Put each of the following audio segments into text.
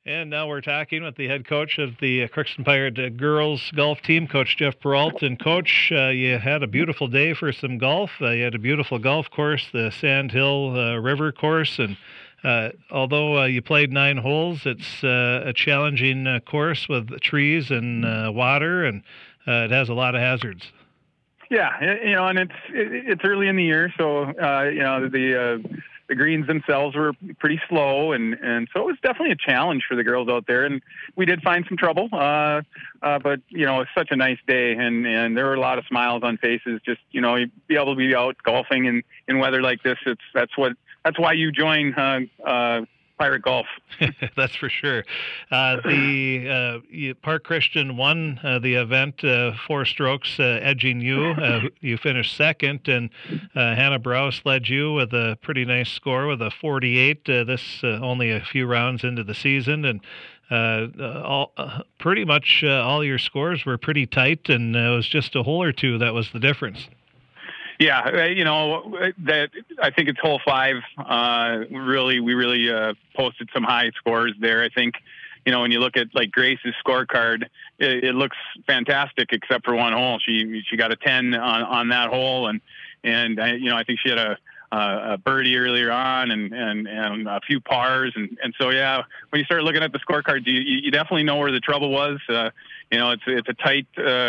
And now we're talking with the head coach of the Crookston Pirate girls golf team, Coach Jeff Peralt. And Coach, you had a beautiful day for some golf. You had a beautiful golf course, the Sand Hill River course, and although you played 9 holes, it's a challenging course with trees and water, and it has a lot of hazards. Yeah, and it's early in the year, so the greens themselves were pretty slow, and so it was definitely a challenge for the girls out there, and we did find some trouble. But it's such a nice day, and there were a lot of smiles on faces. Just be able to be out golfing in weather like this. That's why you join Pirate Golf. That's for sure. Park Christian won the event 4 strokes, edging you. You finished second, and Hannah Browse led you with a pretty nice score with a 48. This only a few rounds into the season, and pretty much all your scores were pretty tight, and it was just a hole or two that was the difference. Yeah, that I think it's hole 5. We really posted some high scores there. I think, when you look at like Grace's scorecard, it looks fantastic except for one hole. She got a 10 on that hole, and I think she had a birdie earlier on and a few pars, and so yeah, when you start looking at the scorecard, you definitely know where the trouble was. It's a tight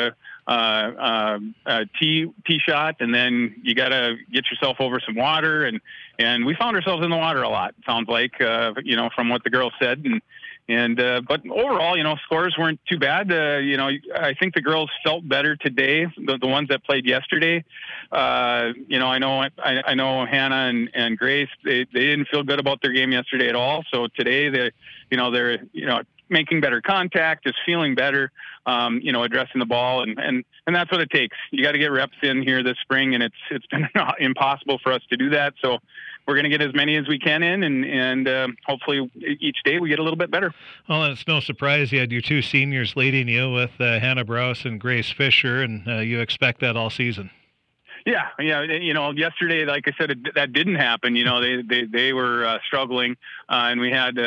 tee shot, and then you got to get yourself over some water, and we found ourselves in the water a lot. Sounds like from what the girls said, but overall, scores weren't too bad. I think the girls felt better today. The ones that played yesterday, I know Hannah and Grace, they didn't feel good about their game yesterday at all. So today they're making better contact, just feeling better, addressing the ball, and that's what it takes. You got to get reps in here this spring, and it's been impossible for us to do that. So we're going to get as many as we can in, and hopefully each day we get a little bit better. Well, it's no surprise you had your 2 seniors leading you with Hannah Browse and Grace Fisher, and you expect that all season. Yeah. Yesterday, like I said, that didn't happen. They were struggling, and we had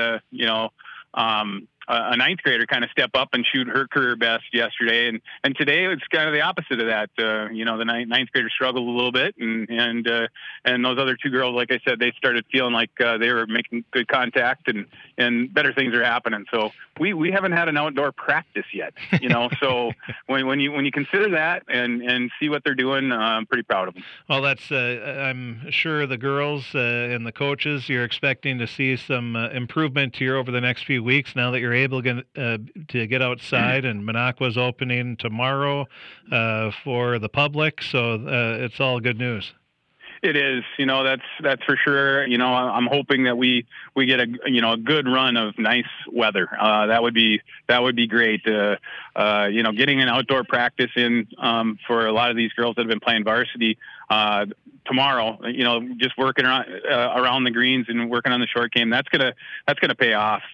a 9th grader kind of step up and shoot her career best yesterday, and today it's kind of the opposite of that. The 9th grader struggled a little bit, and those other 2 girls, like I said, they started feeling like they were making good contact, and better things are happening. So we haven't had an outdoor practice yet, So when you consider that and see what they're doing, I'm pretty proud of them. Well, that's I'm sure the girls and the coaches, you're expecting to see some improvement here over the next few weeks now that you're able to get outside, and Minocqua's opening tomorrow for the public, so it's all good news. It is, that's for sure. I'm hoping that we get a good run of nice weather. That would be great. Getting an outdoor practice in for a lot of these girls that have been playing varsity tomorrow, just working around the greens and working on the short game, that's gonna pay off.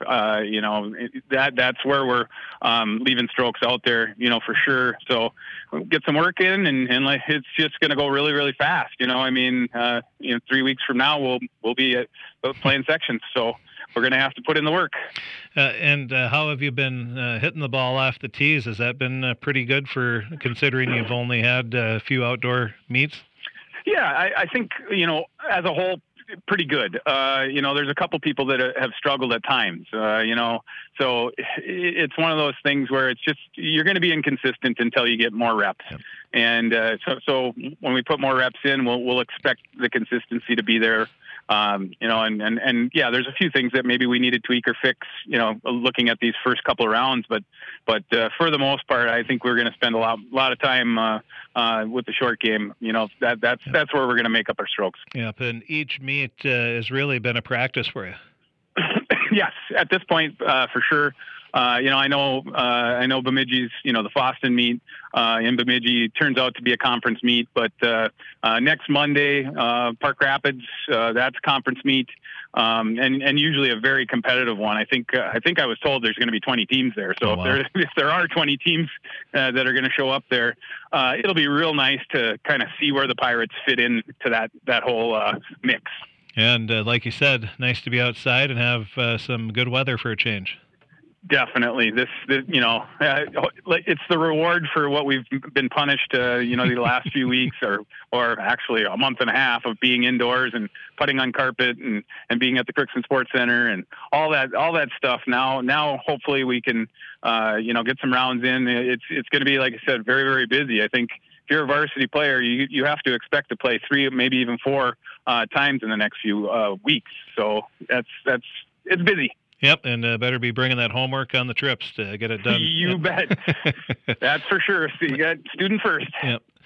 That's where we're leaving strokes out there, for sure. So get some work in, and it's just gonna go really, really fast. 3 weeks from now we'll be playing sections, so we're going to have to put in the work. And how have you been hitting the ball off the tees? Has that been pretty good for considering you've only had a few outdoor meets? Yeah, I think, as a whole, pretty good. There's a couple people that have struggled at times, so it's one of those things where it's just, you're going to be inconsistent until you get more reps. Yep. And so when we put more reps in, we'll expect the consistency to be there. And yeah, there's a few things that maybe we need to tweak or fix, looking at these first couple of rounds, but for the most part, I think we're going to spend a lot of time, with the short game. That's where we're going to make up our strokes. Yep. And each meet has really been a practice for you. Yes, at this point, for sure. I know Bemidji's, the Foston meet in Bemidji turns out to be a conference meet, but next Monday, Park Rapids, that's a conference meet, and usually a very competitive one. I think I was told there's going to be 20 teams there. So if there are 20 teams that are going to show up there, it'll be real nice to kind of see where the Pirates fit into that whole mix. And like you said, nice to be outside and have some good weather for a change. Definitely. This it's the reward for what we've been punished, the last few weeks or actually a month and a half of being indoors and putting on carpet and being at the Crookston Sports Center and all that stuff. Now, hopefully we can, get some rounds in. It's going to be, like I said, very, very busy. I think if you're a varsity player, you have to expect to play 3, maybe even 4 times in the next few weeks. So it's busy. Yep, and better be bringing that homework on the trips to get it done. You bet. That's for sure. So you got student first. Yep.